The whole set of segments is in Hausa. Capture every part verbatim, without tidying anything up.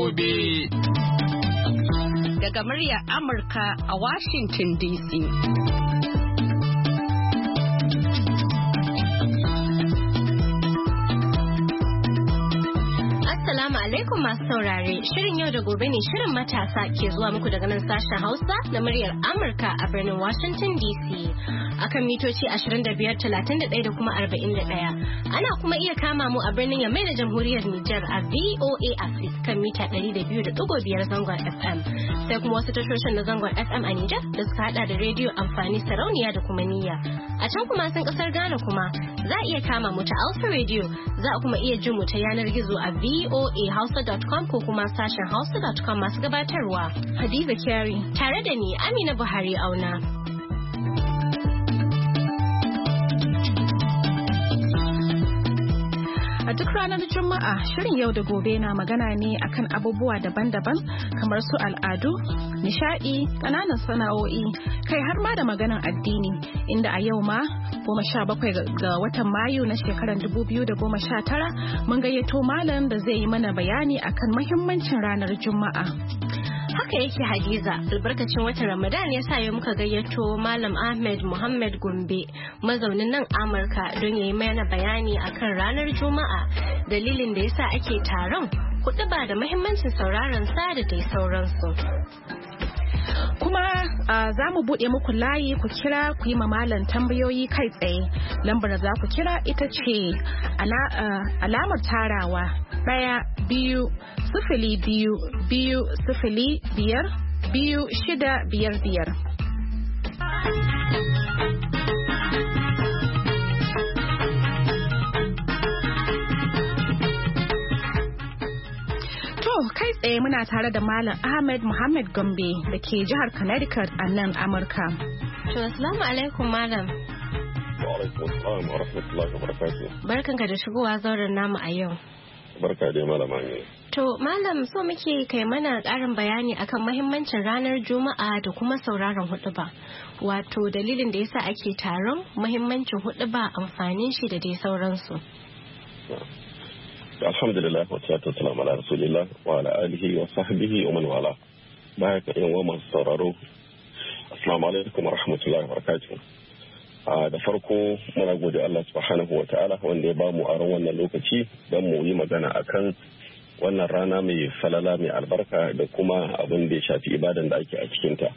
gobe. Daga muryar Amurka a Washington D C. Assalamu alaikum masu saurare. Shirin yau da gobe ne shirin matasa ke zuwa muku daga nan sashen Hausa na muryar Amurka a birnin Washington D C. Akan mitoci ashirin da biyar, talatin da ɗaya da kuma arba'in da ɗaya. Ana kuma iya kama mu a birnin Yamai da Jamhuriyar Nijar a V O A Africa kan mita ɗari da biyu da ɗigo biyar zangon F M. Sai kuma wasu tashoshin na zangon F M a Nijar da suka hada da rediyo amfani sarauniya da kuma niyya. A can kuma sun kasar Ghana kuma za a iya kama mu ta Alpha Radio, za a kuma iya jin mu ta yanar gizo a V O A hausa dot com ko kuma sashen hausa dot com. Masu gabatarwa Hadiza Kyari tare da ni Amina Buhari Auna. A duk ranar Juma'a, shirin yau da gobe na magana ne akan abubuwa daban-daban kamar su al'adu, nishadi, ƙananan sana'o'i, kai har ma da maganan addini, inda a yau ma goma sha bakwai ga watan Mayu na shekarar dubu biyu da goma sha tara mun gayyato malam da zai yi mana bayani akan muhimmancin ranar Juma'a. Haka yake Hadiza, albarkacin watan Ramadan ya sa yau muka gayyato Malam Ahmed Muhammad Gombe, mazaunin nan Amurka, don ya yi mana bayani akan ranar Juma'a, dalilin da yasa ake taron, kuɗuba da muhimmancin sauraron sa da dai sauransu. Kuma uh, za mu buɗe muku layi ku kira ku yi malam tambayoyi kai tsaye. Lambar da za ku kira ita ce ala, uh, alamar tarawa ɗaya biyu sifili biyu biyu sifili biyar biyu shida biyar biyar. Kai tsaye muna tare da Malam Ahmed Muhammad Gombe da ke jihar Connecticut a nan Amurka. To, assalamu alaikum Malam. Wa alaikum assalam wa rahmatullahi wa barakatuh. Barkanka da shigowa zauren namu a yau. Barka dai Malama ne. To, Malam, so muke kai mana ƙarin bayani akan mahimmancin ranar Juma'a da kuma sauraron huɗuba. Wato dalilin da yasa ake taron, mahimmancin huɗuba, amfanin shi da dai sauransu. Alhamdulillah wa salatu wassalamu ala rasulillah wa ala alihi wa sahbihi wa man wala. Baya ka yan masu sauraro. Assalamu alaikum wa rahmatullahi wa barakatuh. Da farko muna gode Allah subhanahu wa ta'ala wanda ya bamu aron wannan lokaci don mu yi magana akan wannan rana mai falala mai albarka da kuma abin da ya shafi ibadan da ake a cikin ta.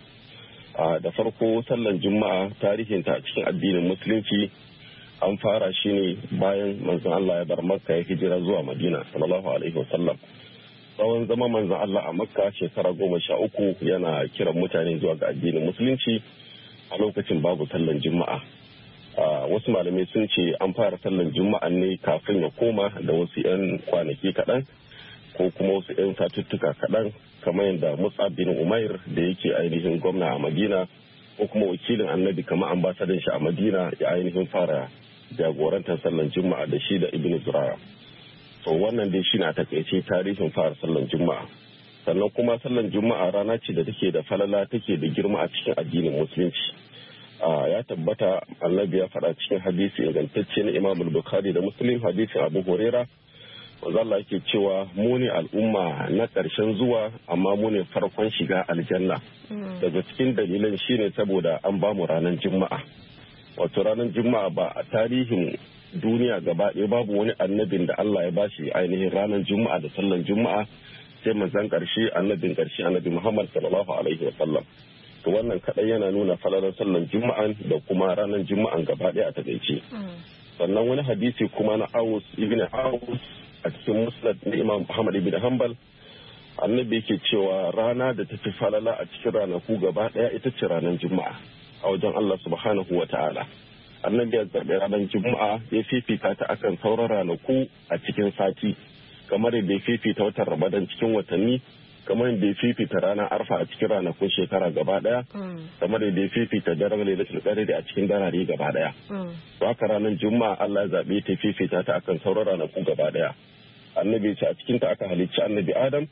Da farko sallan Juma'a tarihinta a cikin addinin Musulunci an fara shi ne bayan manzon Allah ya bar Makka ya hijira zuwa Madina sallallahu alaihi wasallam. Tsawon zama manzon Allah a Makka shekara goma sha uku yana kiran mutane zuwa ga addinin Musulunci a lokacin babu sallan Juma'a. Wasu malamai sun ce an fara sallan Juma'a ne kafin ya koma da wasu 'yan kwanaki kaɗan ko kuma wasu 'yan satuttuka kaɗan kamar yadda Mus'ab bin Umair da yake ainihin gwamna a Madina ko kuma wakilin annabi kamar ambasadan shi a Madina ya ainihin fara jagorantar sallan Juma'a da shi da Ibn Zurara. To wannan dai shi na takaice tarihin fara sallan Juma'a. Sannan kuma sallan Juma'a rana ce da take da falala take da girma a cikin addinin Musulunci. Ya tabbata annabi ya faɗa cikin hadisi ingantacce na Imam Bukhari da Muslim hadisin Abu Huraira. Manzo Allah yake cewa mu ne al'umma na ƙarshen zuwa amma mu ne farkon shiga aljanna. Daga cikin dalilan shine saboda an bamu ranar Juma'a. Wato ranar Juma'a ba a tarihin duniya gaba ɗaya babu wani annabin da Allah ya bashi ainihin ranar Juma'a da sallan Juma'a sai manzon ƙarshe annabin ƙarshe annabi Muhammad sallallahu alaihi wa sallam. To wannan kaɗai yana nuna falalar sallan Juma'an da kuma ranar Juma'an gaba ɗaya a takaice. Sannan wani hadisi kuma na Awus ibn Awus a cikin Musnad na Imam Muhammad ibn Hanbal annabi yake cewa rana da tafi falala a cikin ranaku gaba ɗaya ita ce ranar Juma'a a wajen Allah subhanahu wa ta'ala. Annabi ya zaɓi ranar Juma'a ya fifita ta akan sauran ranaku a cikin sati kamar yadda ya fifita watan Ramadan cikin watanni, kamar yadda ya fifita ranar Arfa a cikin ranakun shekara gaba ɗaya, kamar yadda ya fifita daren Lailatul Qadr a cikin darare gaba ɗaya. To haka ranar Juma'a Allah ya zaɓe ta fifita ta akan sauran ranaku gaba ɗaya. Annabi ce a cikin ta aka halicci Annabi Adam,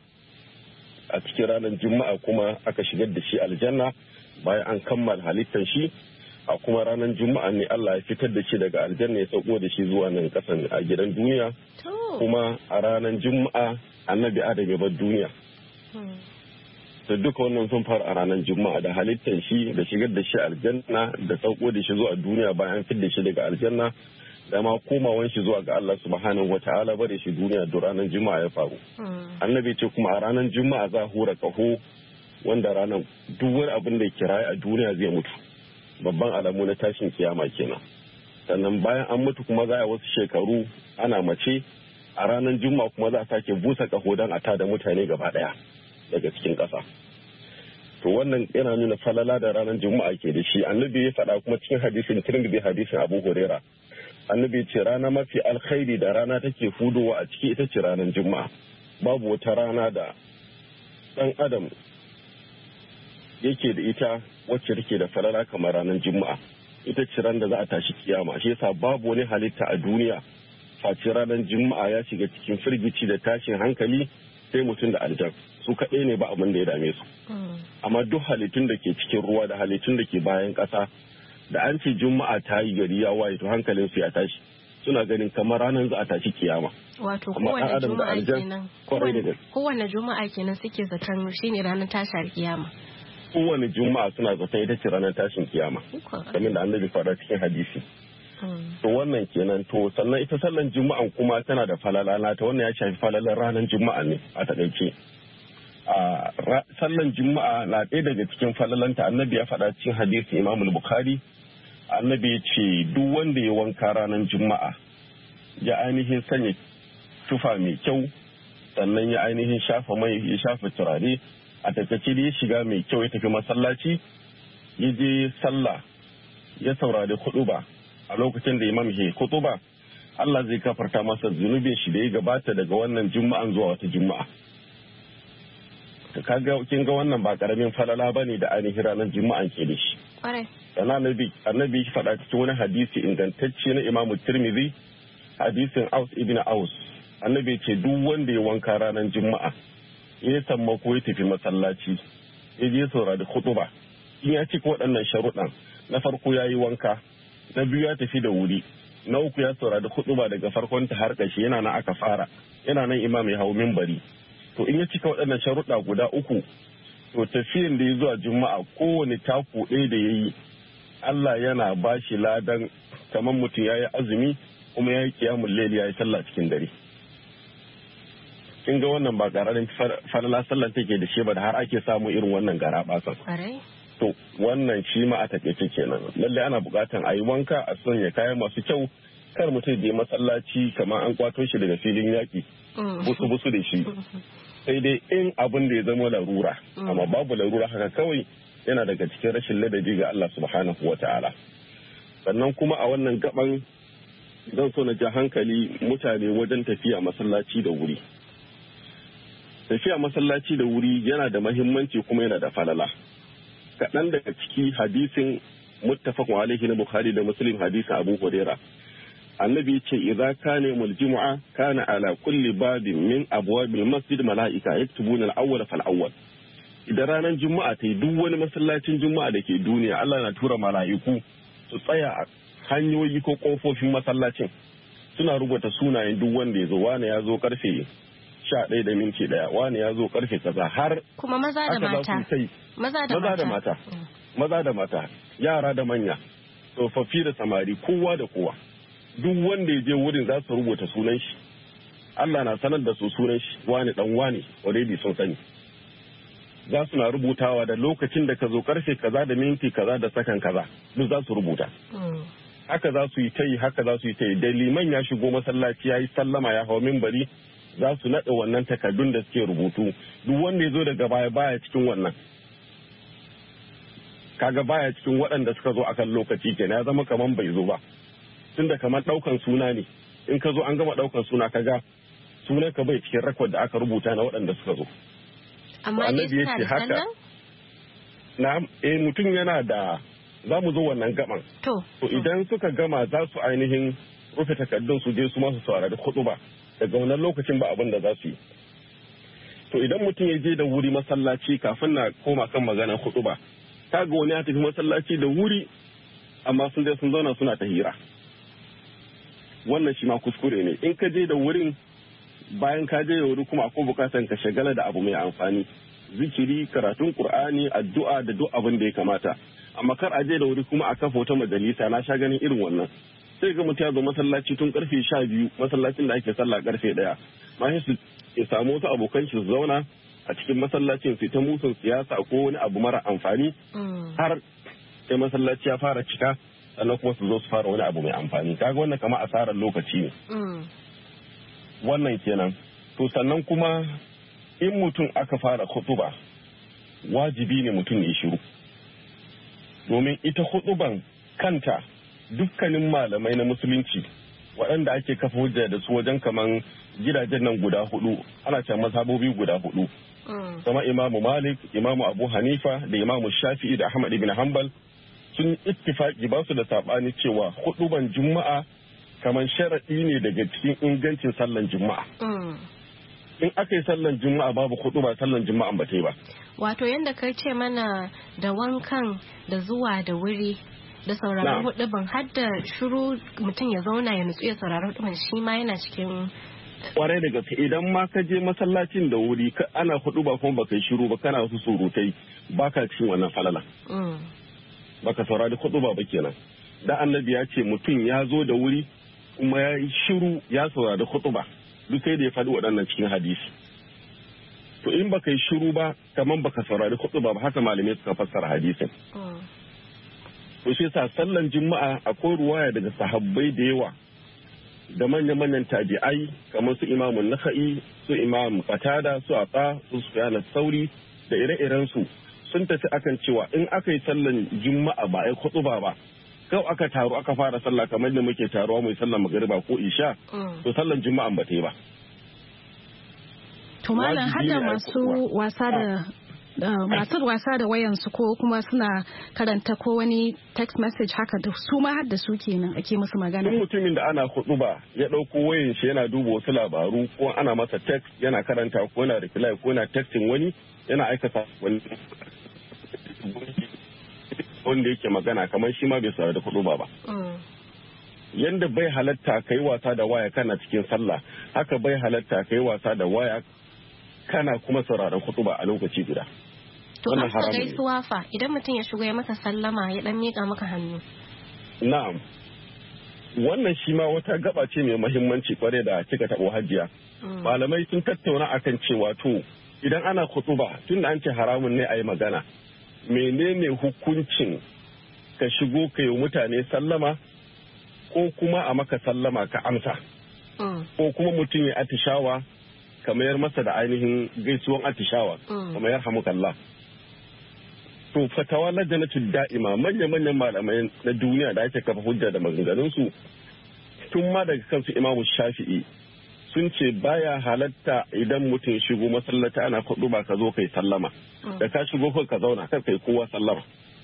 a cikin ranar Juma'a kuma aka shigar da shi aljanna bayan an kammala halittar shi, a kuma ranar Juma'a ne Allah ya fitar da shi daga aljanna ya sauko da shi zuwa nan kasan a gidan duniya, kuma a ranar Juma'a Annabi Adam ya bar duniya da duka wannan sun faru a ranar juma'a, da halittar shi da shigar da shi aljanna da sauko da shi zuwa duniya bayan fidda shi daga aljanna da ma komawan shi zuwa ga Allah subhanahu wata'ala bare shi duniya da ranar juma'a ya faru. Annabi ce kuma a ranar juma'a za hura kaho wanda ranar duk wani abin da ke raye a duniya zai mutu, babban alamu na tashin kiyama kenan. Sannan bayan an mutu kuma za a wasu shekaru ana mace, a ranar juma'a kuma za a sake busa kaho don a tada mutane gaba daya daga cikin ƙasa. To wannan yana nuna falala da ranar juma'a ke da shi. Annabi ya faɗa kuma cikin hadisin Tirmidhi, hadisin Abu Huraira, annabi ce rana mafi alkhairi da rana take fudowa a ciki ita ce ranar juma'a. Babu wata rana da ɗan adam yake da ita wacce take da falala kamar ranar juma'a. Ita ce ran da za a tashi kiyama. Shi yasa babu wani halitta a duniya face ranar juma'a ya shiga cikin firgici da tashin hankali sai mutum da aljan. Su kaɗai ne ba abin da ya dame su. Amma duk halittun da ke cikin ruwa da halittun da ke bayan ƙasa da an ce juma'a ta yi gari ya waye to hankalin su ya tashi, suna ganin kamar ranar za a tashi kiyama. Wato kowane juma'a kenan kowane juma'a kenan suke zaton shine ranar tashar kiyama. Kowane juma'a suna zaton ita ce ranar tashin kiyama, kamar da annabi faɗa cikin hadisi. To wannan kenan. To sannan ita sallan juma'an kuma tana da falala ta, wannan ya shafi falalar ranar juma'a ne a takaice. a sallan juma'a na ɗaya daga cikin falalanta. Annabi ya faɗa cikin hadisi Imam Bukhari, annabi ya ce duk wanda ya wanka ranar juma'a ya ainihin sanya tufa mai kyau, sannan ya ainihin shafa mai, ya shafa turare, a takaice da ya shiga mai kyau ya tafi masallaci, ya je sallah ya saurari huɗuba a lokacin da imam ke huɗuba, Allah zai kafarta masa zunubin shi da ya gabata daga wannan juma'an zuwa wata juma'a. Kaga kin ga wannan ba karamin falala bane da ainihin ranar juma'an ke da shi. Sannan annabi annabi ya faɗa cikin wani hadisi ingantacce na Imam Tirmidhi, hadisin Aus ibn Aus, annabi ce duk wanda ya wanka ranar juma'a ya samma ko ya tafi masallaci ya je saurari khutba, in ya cika waɗannan sharuɗan, na farko ya yi wanka, na biyu ya tafi da wuri, na uku ya saurari khutba daga farkon ta har ƙarshe, yana nan aka fara, yana nan imam ya hau minbari. To in ya cika waɗannan sharuɗa guda uku, to tafiyan da ya zuwa juma'a kowane taku ɗaya da ya yi, Allah yana ba shi ladan kamar mutum ya yi azumi kuma ya yi kiyamun laili, ya yi sallah cikin dare. Kin ga wannan ba ƙararin falala sallan take da shi ba da har ake samu irin wannan gara basan. To wannan shi ma a takaice kenan. Lallai ana buƙatan a yi wanka, a sanya kayan masu kyau, kar mutum je masallaci kamar an kwato shi daga filin yaƙi, busu busu da shi. Sai dai in abin da ya zama larura, amma babu larura haka kawai yana daga cikin rashin ladabi ga Allah subhanahu wa ta'ala. Sannan kuma a wannan gaban zan so na ja hankali mutane wajen tafiya masallaci da wuri. Tafiya masallaci da wuri yana da mahimmanci kuma yana da falala. Kaɗan daga ciki hadisin muttafaqun alaihi na Bukhari da Muslim, hadisin Abu Hurairah. Annabi ce idza kana yawmul jumu'a kana ala kulli babin min abwabil masjid malaika yaktubuna al-awwal fal awwal. Idan ranar juma'a ta yi duk wani masallacin juma'a da ke duniya, Allah na tura mala'iku su tsaya a hanyoyi ko kofofin masallacin, suna rubuta sunayen duk wanda ya zo, wani ya zo karfe sha ɗaya da minti ɗaya, wani ya zo karfe kaza, har kuma maza da mata maza da mata maza da mata yara da manya, tsofaffi da samari, kowa da kowa, duk wanda ya je wurin za su rubuta sunan shi. Allah na sanar da su sunan shi, wani dan wani already sun sani, za su na rubutawa da lokacin da ka zo karfe kaza da minti kaza da sakan kaza, duk za su rubuta. Haka za su yi ta yi, haka za su yi ta yi, da liman ya shigo masallaci ya yi sallama ya hau minbari, za su naɗa wannan takardun da suke rubutu. Duk wanda ya zo daga baya baya cikin wannan, kaga baya cikin waɗanda suka zo akan lokaci kenan, ya zama kaman bai zo ba, tunda kamar ɗaukan suna ne, in ka zo an gama ɗaukan suna kaga sunan ka bai cikin rakwad da aka rubuta na waɗanda suka zo. Amma annabi ya ce haka na eh mutum yana da, za mu zo wannan gaban. To idan suka gama za su ainihin rufe takardun su je su masu saurari huɗuba, daga wannan lokacin ba abin da za su yi. To idan mutum ya je da wuri masallaci, kafin na koma kan maganar huɗuba, ta ga wani ya tafi masallaci da wuri amma sun je sun zauna suna ta hira. Wannan shi ma kuskure ne. In ka je da wurin bayan ka je da wuri kuma akwai bukatan ka shagala da abu mai amfani, zikiri, karatun Qur'ani, addu'a da duk abin da ya kamata. Amma kar a je da wuri kuma a kafa wata majalisa, na sha ganin irin wannan. Sai ga mutum ya zo masallaci tun karfe sha biyu, masallacin da ake sallah karfe ɗaya. Ma su ya samu wasu abokan shi su zauna a cikin masallacin su ta musun siyasa ko wani abu mara amfani har sai masallaci ya fara cika, sannan kuma su zo su fara wani abu mai amfani. Kaga wannan kama asarar lokaci ne. Wannan kenan. To sannan kuma in mutum aka fara khutuba wajibi ne mutum ya shiru. Domin ita khutuban kanta dukkanin malamai na musulunci waɗanda ake kafa hujja da su wajen kaman gidajen nan guda hudu, ana cewa mazhabobi guda hudu. Kama Imamu Malik, Imamu Abu Hanifa da Imamu Shafi'i da Ahmad ibn Hanbal sun ittifaki ba su da sabani cewa huduban Juma'a kamar sharaɗi ne daga cikin ingancin sallan Juma'a. In aka yi sallan Juma'a babu huduba, sallan Juma'a ba ta yi ba. Wato yadda kai ce mana da wankan da zuwa da wuri da sauraron huduban har da shiru mutum ya zauna ya nutsu ya sauraron huduban shi ma yana cikin kwarai da gaske. Idan ma ka je masallacin da wuri ana huduba kuma baka yi shiru ba, kana wasu surutai, baka cikin wannan falala. Baka saurari huduba ba kenan. Da annabi ya ce mutum ya zo da wuri kuma ya yi shiru ya saurari hutuba, duk sai da ya faɗi waɗannan cikin hadisi. To in baka yi shiru ba kaman baka saurari hutuba ba, haka malamai suka fassara hadisin. To shi yasa sallan Juma'a akwai ruwaya daga sahabbai da yawa da manya-manyan tabi'ai kamar su Imamun Nakhai, su Imam Qatada, su Atha, su Sufyan as-Sauri da ire-iren su sun tafi akan cewa in aka yi sallan Juma'a ba ai hutuba ba, kau aka taru aka fara sallah kamar da muke taruwa mai sallar magariba ko isha, to sallan Juma'an ba ta yi ba. To malam hada masu wasa da masu wasa da wayansu ko kuma suna karanta ko wani text message haka da su ma har da su kenan ake musu magana. Duk mutumin da ana huɗuba ya ɗauko wayan shi yana duba wasu labaru ko ana masa text yana karanta ko yana reply ko yana texting wani yana aikata wani wanda yake magana kamar shi ma bai saurari da huɗuba ba. Yanda bai halatta kai wasa da waya kana cikin sallah, haka bai halatta kai wasa da waya kana kuma sauraron huɗuba a lokaci guda. To an ka gaisuwa fa idan mutum ya shigo ya maka sallama ya dan miƙa maka hannu. Na'am. Wannan shi ma wata gaba ce mai muhimmanci kware da kika taɓo hajiya. Malamai sun tattauna akan cewa to idan ana huɗuba tun da an ce haramun ne a yi magana, menene hukuncin ka shigo ka yi mutane sallama ko kuma a maka sallama ka amsa? Ko kuma mutum ya atishawa ka mayar masa da ainihin gaisuwan atishawa kamar yarhamukallah. To fatawa na jannatul da'ima manya-manyan malamai na duniya da ake kafa hujja da maganganunsu tun ma daga kansu Imamu Shafi'i sun ce baya halatta idan mutum shigo masallaci ana kudu ba ka zo kai sallama, da ka shigo ka zauna kar kai kowa sallama.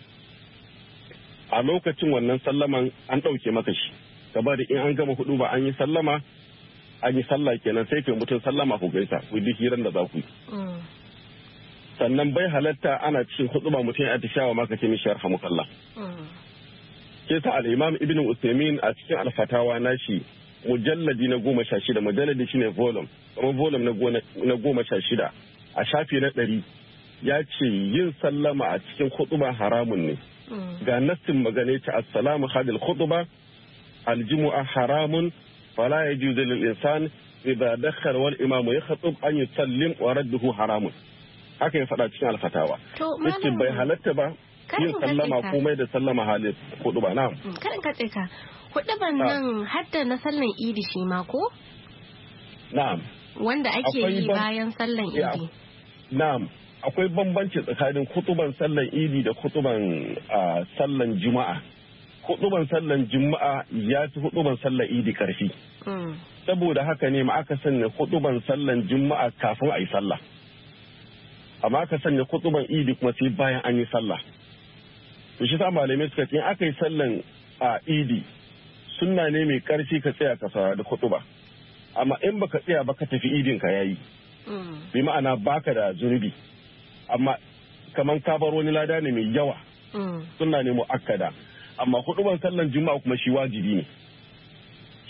A lokacin wannan sallaman an ɗauke maka shi, gaba da in an gama hudu ba an yi sallama an yi sallah kenan sai kai mutum sallama ku gaisa ku duk hiran da za ku yi. Sannan bai halatta ana cikin hutuba mutum ya atishawa maka ce mishi yarhamukallah. Ke sa al-Imam Ibn Uthaymeen a cikin al-Fatawa nashi mujalladi na goma sha shida, mujalladi shine volume, kuma volume na goma sha shida a shafi na ɗari ya ce yin sallama a cikin hutuba haramun ne. Ga nassin magana ta assalamu hadil hutuba al-jumu'a haramun fala yajuzu lil insan idza dakhara wal imamu yakhtub an yusallim wa radduhu haramun. Haka ya faɗa cikin alfatawa. Yake bai halatta ba yin sallama komai da sallama halin hudu ba. Na'am. Karin katse ka. Hudu ban nan hadda na sallan idi shi ma ko? Na'am. Wanda ake yi bayan sallan idi. Na'am. Akwai bambanci tsakanin hutuban sallan idi da hutuban sallan juma'a. Hutuban sallan juma'a ya fi hutuban sallan idi karfi. Saboda haka ne ma aka sanya hutuban sallan juma'a kafin a yi sallah. Amma aka sanya kutuban idi kuma sai bayan an yi sallah. To shi sa malamai suka ce aka yi sallan a idi sunna ne mai karfi ka tsaya ka saurari kutuba. Amma in baka tsaya ba ka tafi idin ka yayi. Bi ma'ana baka da zunubi. Amma kaman ka bar wani lada ne mai yawa. Sunna ne muakkada. Amma kutuban sallan juma'a kuma shi wajibi ne.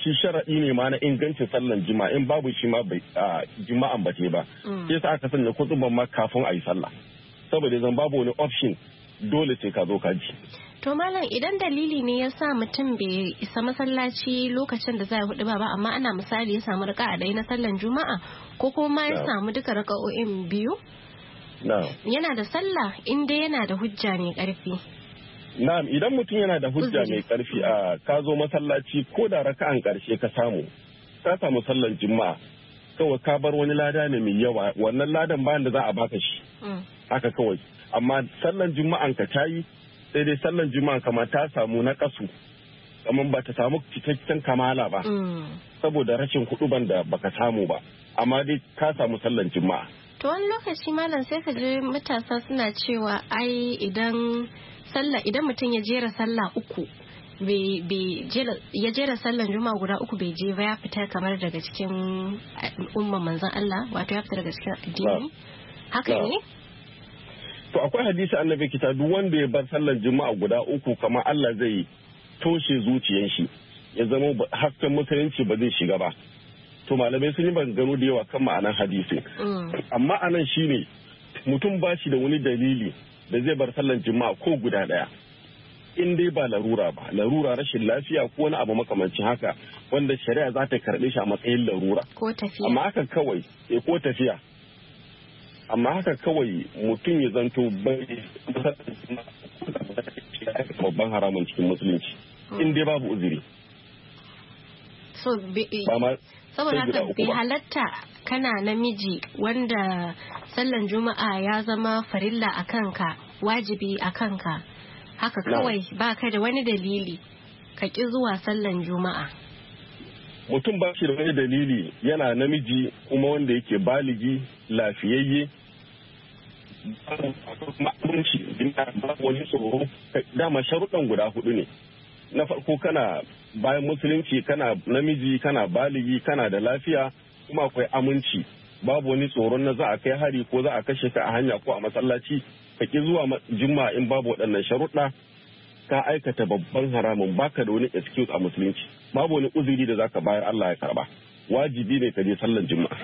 shi sharaɗi ne ma na ingancin sallan jima'a, in babu shi ma jima'an ba ce ba. Sai sa aka sanya kutuban ma kafin a yi sallah. Saboda zan babu wani option dole sai ka zo ka ji. To malam idan dalili ne ya sa mutum bai isa masallaci lokacin da za a hudu ba ba amma ana misali ya samu raka'a ɗaya na sallan juma'a ko kuma ya samu duka raka'o'in biyu? Yana da sallah in dai yana da hujja mai ƙarfi. Na'am, idan mutum yana da hujja mai ƙarfi a ka zo masallaci ko da raka'an ƙarshe ka samu, ka samu sallan juma'a, kawai ka bar wani lada ne mai yawa, wannan ladan bayan da za a baka shi. Haka kawai. Amma sallan juma'an ka ta yi, sai dai sallan juma'an kama ta samu na kasu, kamar ba ta samu cikakken kamala ba, saboda rashin kuɗuban da baka samu ba, amma dai ka samu sallan juma'a. To wani lokaci malam sai ka ji matasa suna cewa ai idan sallah idan mutum ya jera sallah uku ya jera sallan juma'a guda uku bai je ba ya fita kamar daga cikin umman manzon Allah, wato ya fita daga cikin addini. Haka ne? To akwai hadisi annabi kita duk wanda ya bar sallan juma'a guda uku kamar Allah zai toshe zuciyar shi ya zama hasken musulunci ba zai shiga ba. To malamai sun yi maganganu da yawa kan ma'anar hadisi. Amma anan shine mutum ba shi da wani dalili da zai bar sallan juma'a ko guda daya. In dai ba larura ba, larura rashin lafiya ko wani abu makamancin haka wanda shari'a za ta karɓe shi a matsayin larura. Ko tafiya. Amma haka kawai, eh ko tafiya. Amma haka kawai mutum ya zanto bai babban haramun cikin musulunci. In dai babu uzuri. So, saboda haka bai halatta kana namiji wanda sallan juma'a ya zama farilla a kanka, wajibi a kanka, haka kawai ba ka da wani dalili ka ƙi zuwa sallan juma'a. Mutum ba shi da wani dalili yana namiji kuma wanda yake baligi lafiyayye ma'amunci babu wani tsoro, dama sharuɗan guda hudu ne. Na farko kana bayan musulunci, kana namiji, kana baligi, kana da lafiya, kuma akwai aminci, babu wani tsoron na za a kai hari ko za a kashe ka a hanya ko a masallaci. Ka ki zuwa juma'a in babu waɗannan sharuɗa, ka aikata babban haramun, baka da wani excuse a musulunci, babu wani uzuri da zaka bayar Allah ya karba. Wajibi ne ka je sallar juma'a.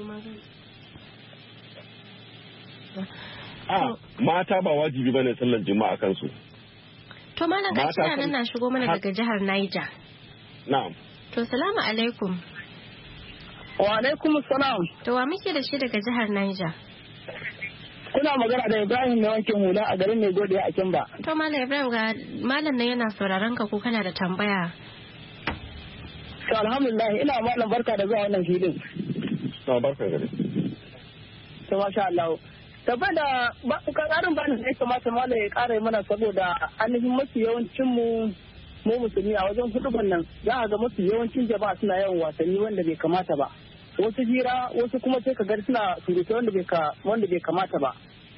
A mata ba wajibi bane sallar juma'a kansu. To malam ga kina nan na shigo mana daga jihar Niger. Na'am. To salamu alaikum. Wa alaikum salam. To wa muke da shi daga jihar Niger? Kuna magana da Ibrahim mai wankin hula a garin Mai Godiya a Kimba. To malam Ibrahim ga malam nan yana sauraron ka ko kana da tambaya? To alhamdulillah ina malam barka da zuwa wannan filin. To barka gare. To masha Allah. Saboda ƙarin bani da ya kamata malam ya ƙara mana saboda ainihin mafi yawancin mu mu musulmi a wajen huduban nan za a ga mafi yawancin jama'a suna yawan wasanni wanda bai kamata ba. Wasu hira wasu kuma sai ka gari suna surutai wanda bai ka wanda bai kamata ba.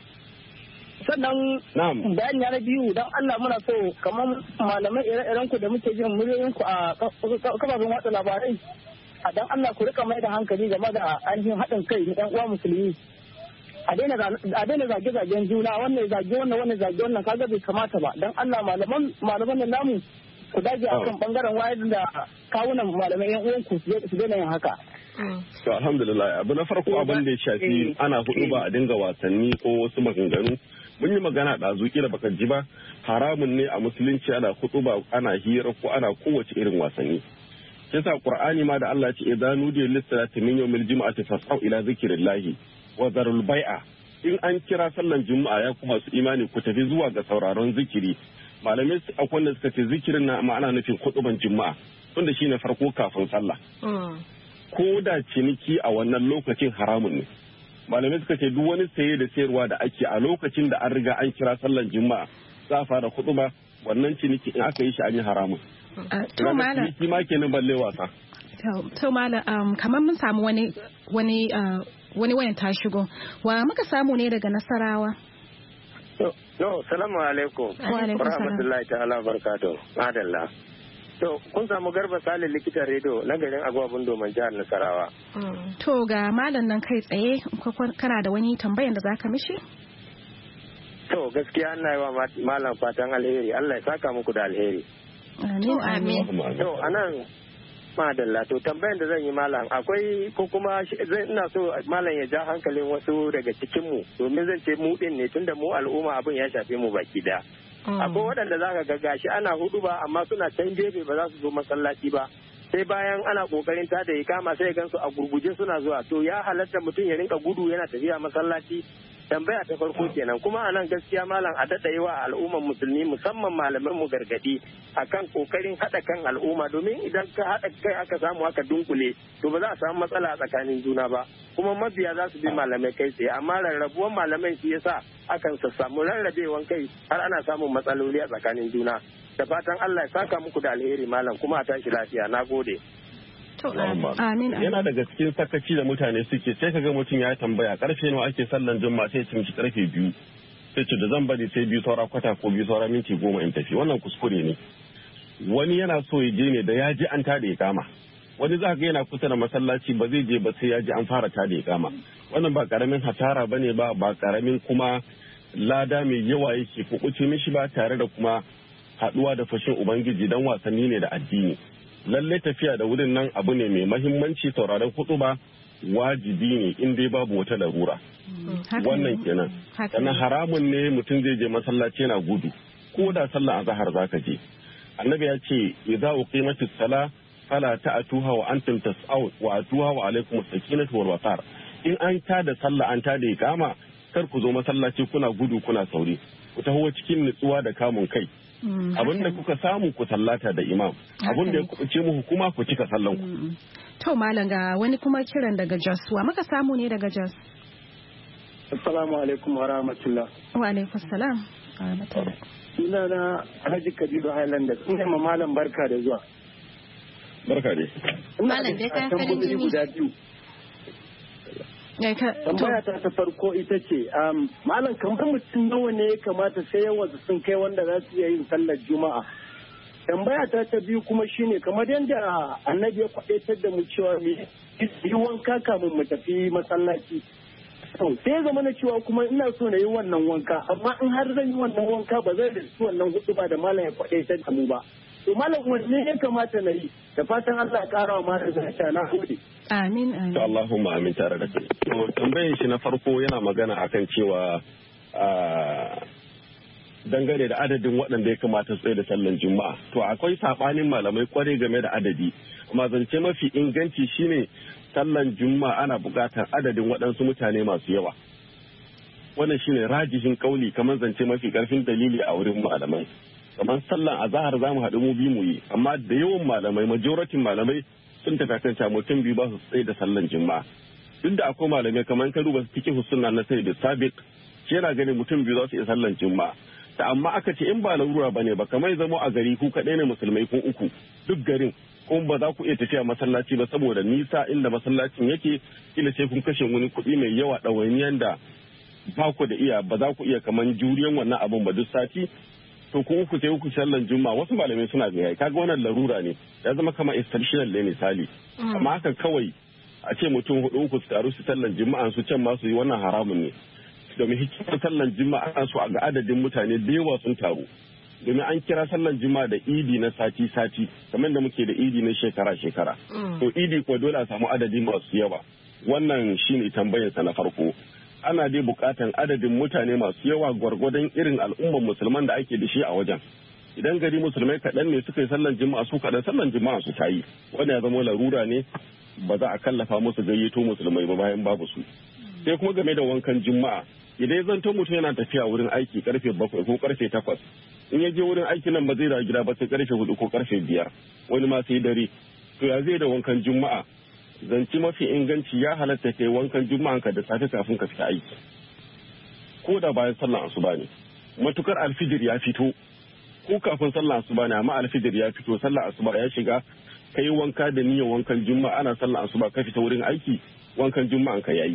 Sannan bayani na biyu don Allah muna so kamar malamai ire-iren ku da muke jin muryoyin ku a kafafen watsa labarai a dan Allah ku rika mai da hankali game da ainihin haɗin kai na ɗan uwa musulmi. A daina zage-zagen juna wannan zage wannan wannan zage wannan kaga bai kamata ba don Allah malaman malaman nan namu ku dage a kan bangaren wayar da kawunan malamai yan uwan ku su daina yin haka. To alhamdulillah abu na farko abin da ya shafi ana hudu ba a dinga wasanni ko wasu maganganu mun yi magana da zuki da baka ji ba haramun ne a musulunci ana hudu ba ana hira ko ana kowace irin wasanni. Kisa Qur'ani ma da Allah ya ce idan nudiya lis-salati min yawmil jum'ati fas'au ila zikrillahi wa zarul bai'a, in an kira sallan juma'a ya kuma su imani ku tafi zuwa ga sauraron zikiri. Malamai akwai wanda suka ce zikirin na ma'ana nufin kutuban juma'a tunda shine farko kafin sallah. Ko da ciniki a wannan lokacin haramun ne. Malamai suka ce duk wani saye da sayarwa da ake a lokacin da an riga an kira sallan juma'a za a fara kutuba, wannan ciniki in aka yi shi an yi haramun. To malam. Ciniki ma kenan balle wasa. To malam kamar mun samu wani wani wani wayan ta shigo, wa muka samu ne daga Nasarawa. No, salamu alaikum. Wa alaikum salam. Rahmatullahi ta'ala barakatuh. Madalla. To, kun samu Garba Sale likitan rediyo na garin Agwabun Domin jihar Nasarawa. To ga malam nan kai tsaye kana da wani tambayan da zaka mishi? To, gaskiya Allah ya wa malam fatan alheri. Allah ya saka muku da alheri. Amin amin. To, anan Madalla to tambayan da zan yi malam akwai ko kuma zan ina so malam ya ja hankalin wasu daga cikin mu domin zan ce mu din ne tunda mu al'umma abin ya shafe mu baki da. Akwai waɗanda zaka ga gashi ana hudu ba amma suna can gefe ba za su zo masallaci ba. Sai bayan ana kokarin ta da ikama sai gansu a gurguje suna zuwa to ya halatta mutum ya rinka gudu yana tafiya masallaci. Tambaya ta farko kenan kuma a nan gaskiya malam a daɗa yi wa al'ummar musulmi musamman malaman mu gargadi akan kokarin haɗa kan al'umma domin idan ka haɗa kai aka samu aka dunkule to ba za a samu matsala a tsakanin juna ba kuma mabiya za su bi malamai kai tsaye amma rarrabuwan malamai shi yasa akan samu rarrabewan kai har ana samun matsaloli a tsakanin juna da fatan Allah ya saka muku da alheri malam kuma a tashi lafiya na gode. Yana daga cikin sakaci da mutane suke sai kaga mutum ya tambaya karfe nawa ake sallan juma'a sai cin ci karfe biyu sai ce da zan bari sai biyu saura kwata ko biyu saura minti goma in tafi wannan kuskure ne. Wani yana so ya je ne da ya ji an tada ya kama wani za ga yana kusa da masallaci ba zai je ba sai ya ji an fara tada ya kama wannan ba karamin hatara bane ba ba karamin kuma lada mai yawa yake kukuce mishi ba tare da kuma haduwa da fashin ubangiji dan wasanni ne da addini. Lallai tafiya da wurin nan abu ne mai mahimmanci sauraron hutuba wajibi ne in dai babu wata larura. Wannan kenan. Sannan haramun ne mutum zai je masallaci yana gudu ko da sallah azhar zaka je. Annabi ya ce idza uqimatis sala fala ta'tuha wa antum tas'aw wa atuha wa alaykum as-sakinatu wal waqar. In an tada sallah an tada iqama kar ku zo masallaci kuna gudu kuna sauri. Ku taho cikin nutsuwa da kamun kai. Abin da kuka samu ku sallata da imam abin da ya kuce mu hukuma ku cika sallan ku. To malam ga wani kuma kiran daga Jos wa muka samu ne daga Jos. Assalamu alaikum wa rahmatullah. Wa alaikum salam. Ina na Haji Kabiru Highlanders ina ma malam barka da zuwa. Barka dai. Malam dai ka farin jini. Guda biyu. Tambaya ta ta farko ita ce, Malam kamar mutum nawa ne ya kamata sai yawan sun kai wanda za su iya yin sallar Juma'a. Tambaya ta ta biyu kuma shine kamar yadda annabi ya kwaɗaitar da mu cewa mu yi wanka kamun mu tafi masallaci. Sai zama na cewa kuma ina so na yi wannan wanka, amma in har zan yi wannan wanka ba zai da su wannan hudu ba da malam ya kwaɗaitar da mu ba. To malam wanne ya kamata na yi da fatan Allah ya kara wa malam zata na gode. Amin amin. To Allahumma amin tare da kai. To tambayin shi na farko yana magana akan cewa dangane da adadin waɗanda ya kamata su tsaye da sallan juma'a. To akwai sabanin malamai kwarai game da adadi. Amma zance mafi inganci shine sallan juma'a ana buƙatar adadin waɗansu mutane masu yawa. Wannan shine rajihin kauli kamar zance mafi ƙarfin dalili a wurin malamai. Kamar sallan azahar za mu haɗu mu bi mu yi amma da yawan malamai majoratin malamai sun tafi kan mutum biyu ba su tsaye da sallan juma'a duk da akwai malamai kamar ka duba cikin sunna na sai da sabiq shi yana ganin mutum biyu za su iya sallan juma'a ta amma aka ce in ba larura bane ba kamar zama a gari ku kaɗai ne musulmai ko uku duk garin kuma ba za ku iya tafiya masallaci ba saboda nisa inda masallacin yake kila sai kun kashe wani kuɗi mai yawa ɗawainiyan da ba ku da iya ba za ku iya kamar juriyan wannan abun ba duk sati to kun ku sai ku sallan juma'a wasu malamai suna ga yayi kaga wannan larura ne ya zama kamar exceptional ne misali amma haka kawai a ce mutum hudu ku su taru su sallan juma'a su can ma su yi wannan haramun ne domin hikimar sallan juma'a ana so a ga adadin mutane da yawa sun taru domin an kira sallan juma'a da idi na sati sati kamar da muke da idi na shekara shekara to idi ko dole a samu adadi masu yawa wannan shine tambayar sa na farko ana dai bukatan adadin mutane masu yawa gwargwadon irin al'ummar musulman da ake da shi a wajen idan gari musulmai kaɗan ne suka yi sallan juma'a su kaɗan sallan juma'a su ta yi wanda ya zama larura ne ba za a kallafa musu gayyato musulmai ba bayan babu su sai kuma game da wankan juma'a idan ya zanto mutum yana tafiya wurin aiki karfe bakwai ko karfe takwas in ya je wurin aiki nan ba zai dawo gida ba sai karfe hudu ko karfe biyar wani ma sai dare to ya zai da wankan juma'a zanci mafi inganci ya halatta kai wankan juma'anka da safe kafin ka fita aiki ko da bayan sallar asuba ne matukar alfijir ya fito ko kafin sallar asuba ne amma alfijir ya fito sallar asuba ya shiga kai wanka da niyyar wankan juma'a ana sallar asuba ka fita wurin aiki wankan juma'anka yayi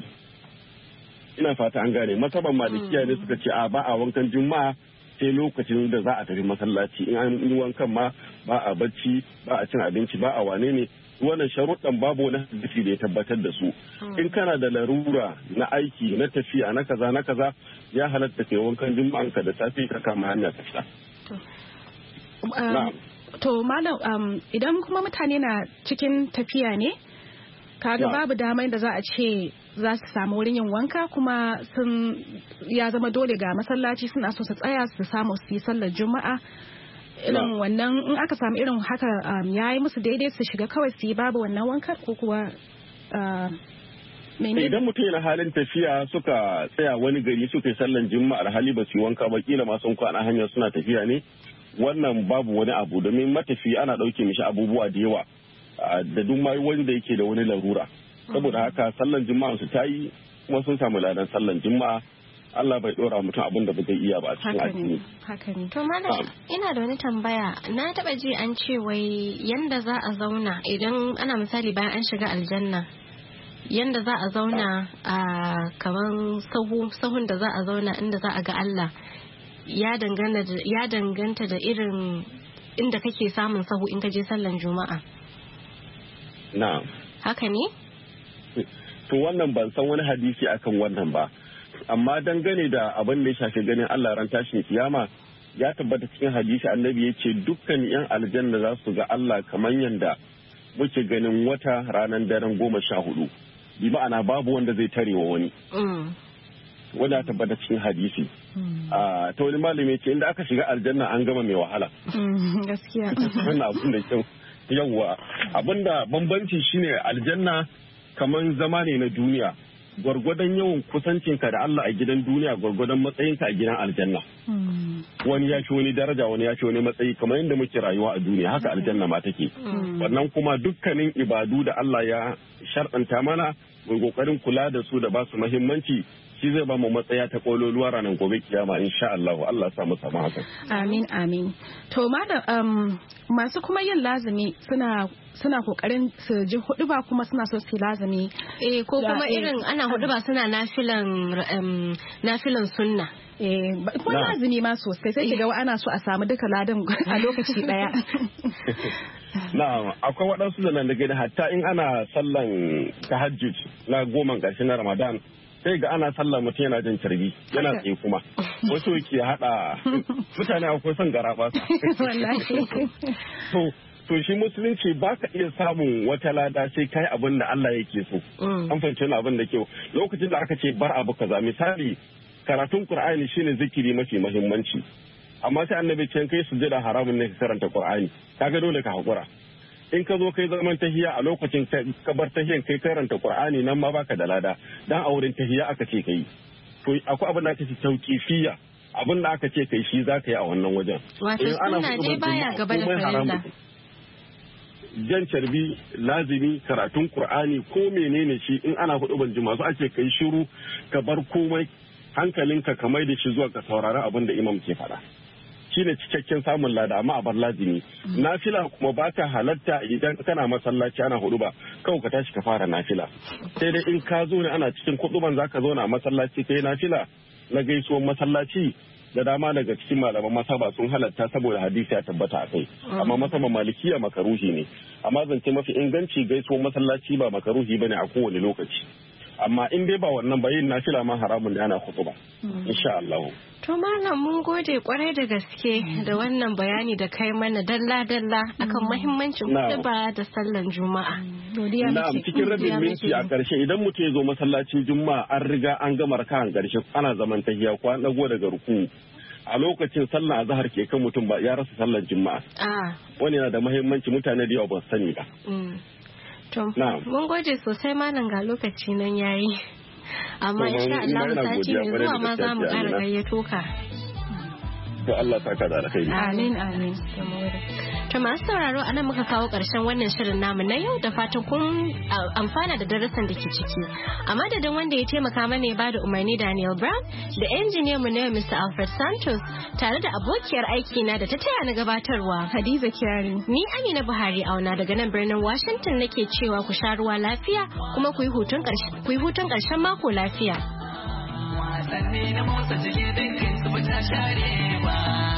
ina fata an gane masaban malikiya ne suka ce a ba a wankan juma'a sai lokacin da za a tafi masallaci in an yi wankan ma ba a bacci ba a cin abinci ba a wane ne wannan sharuɗan babu wani hadisi da ya tabbatar da su in kana da larura na aiki na tafiya na kaza na kaza ya halatta kai wankan juma'anka da safe ka kama hanya ka fita to malam um, idan kuma mutane na cikin tafiya ne kaga Yeah. babu damar da za a ce za su samu wurin yin wanka kuma sun ya zama dole ga masallaci suna so su tsaya su samu su yi sallar juma'a irin Yeah. wannan in aka samu irin haka um, ya yi musu daidai su shiga kawai su yi babu wannan wanka ko kuwa uh, mene? Idan mutum yana halin tafiya suka tsaya wani gari suka yi sallan juma'a alhali ba su yi wanka ba kila ma sun kwana hanyar suna tafiya ne wannan babu wani abu domin matafi ana ɗauke mishi abubuwa da yawa ah, da duk ma wanda yake da wani larura saboda haka sallan juma'a su ta yi kuma sun samu ladan sallan juma'a Allah bai ɗora mutum abin da ba zai iya ba a cikin haka ne addini. haka ne To malam ina da wani tambaya na taba ji an ce wai yanda za a zauna idan ana misali bayan an shiga aljanna yanda za a zauna a kaman sahu sahun da za a zauna inda za a ga Allah ya danganta da ya danganta da irin inda kake samun sahu in ka je sallan juma'a Na'am. haka ne? To wannan ban san wani hadisi akan wannan ba. Amma dangane da abin da ya shafi ganin Allah ran tashin kiyama ya tabbata cikin hadisi annabi ya ce dukkan yan aljanna za su ga Allah kamar yanda muke ganin wata ranar daren goma sha hudu. Bi ma'ana babu wanda zai tare wa wani. Mm. Wanda ya tabbata cikin hadisi. Ah, ta wani malami ya ce inda aka shiga aljanna an gama mai wahala. Mm, gaskiya Wannan abin da kyau. Yawwa abinda bambanci shine aljanna kamar zama ne na duniya. Gwargwadon yawan kusancinka da Allah a gidan duniya gwargwadon matsayinka a gidan aljanna. Mm, Wani ya ci wani daraja wani ya ci wani matsayi kamar yadda muke rayuwa a duniya haka aljanna ma take. Wannan kuma dukkanin ibadu da Allah ya sharɗanta mana mai kokarin kula da su da ba su muhimmanci shi zai ba mu matsaya ta kololuwa ranar gobe kiyama insha Allah Allah sa mu samu haka. amin amin to malam um, masu kuma yin lazumi suna suna kokarin su ji hudu ba kuma suna so su yi lazumi Eh ko Da- kuma eh, irin ana hudu ba suna nafilan um, nafilan sunna. eh ba- ko Na. lazumi ma sosai sai kiga ana so a samu duka ladan a lokaci daya Na'am akwai waɗansu da nan da gani hatta in ana sallan tahajjud na goma ƙarshe na Ramadan sai ga ana sallah mutum yana jin carbi yana Haka. tsaye kuma wasu ke haɗa mutane akwai son garaba wallahi to to shi musulunci ba ka iya samun wata lada sai kai abin da Allah yake so Mm. an fahimci wani abin da kyau lokacin da aka ce bar abu kaza misali karatun Qur'ani shine zikiri mafi muhimmanci amma sai annabi ce kai sujada haramun ne ka karanta Qur'ani kaga dole ka hakura in ka zo kai zaman tahiya a lokacin ka bar tahiyan kai karanta Qur'ani nan ma baka da lada dan a wurin tahiya aka ce kai to akwai abin da aka ce tauqifiyya abin da aka ce kai shi zaka yi a wannan wajen Wato In ana sunna dai huɗubar baya juma'a, gaba da komai haramun farilla. jan carbi lazimi karatun Qur'ani ko menene shi in ana huɗubar juma'a su ake kai shiru ka bar komai hankalinka ka mai da shi zuwa ka saurari abin da imam ke faɗa shine cikakken samun lada amma a bar lazimi nafila kuma ba ta halatta idan kana masallaci ana hudu ba kawai ka tashi ka fara nafila sai dai in ka zo ne ana cikin kuɗuban zaka zauna a masallaci kai nafila na gaisuwan masallaci da dama daga cikin malaman masaba sun halatta saboda hadisi ya tabbata a kai amma masaban malikiya makaruhi ne amma zance mafi inganci gaisuwan masallaci ba makaruhi bane a kowane lokaci amma in dai ba wannan ba yin nafila ma haramun ne ana hutuba insha Allah. To malam mun gode kwarai da gaske da wannan bayani da kai mana dalla-dalla akan mahimmancin Na'am. huɗuba da sallan juma'a. godiya Na'am muke cikin rabin Godiya minti muke. a ƙarshe idan mutum ya zo masallacin juma'a an riga an gama raka'an ƙarshe ana zaman tahiya ko an dago daga ruku a lokacin sallah azhar ke kan mutum ba ya rasa sallar juma'a Ah, wani yana da muhimmanci mutane da yawa ba su sani ba. mm. To Na'am. mun gode sosai malam ga lokaci nan yayi. Amma To, insha ina Allah yana sati godiya mai kwarai zuwa da ma za mu gaske, ƙara Amina. gayyato ka. To Allah ta kada alkhairi. amin amin To masu sauraro a nan muka kawo ƙarshen wannan shirin namu na yau da fatan kun a- amfana da darasin da ke ciki. A madadin wanda ya taimaka mana ya bada umarni Daniel Brown da injiniyan mu na yau Mister Alfred Santos tare da abokiyar aiki na da ta taya na gabatarwa. Hadiza Kyari Ni Amina Buhari auna daga nan birnin Washington nake cewa ku sha ruwa lafiya kuma ku yi hutun ƙarshe- ku yi hutun ƙarshen mako lafiya. Wasanni na motsa jiki dukkan su ba ta share ba.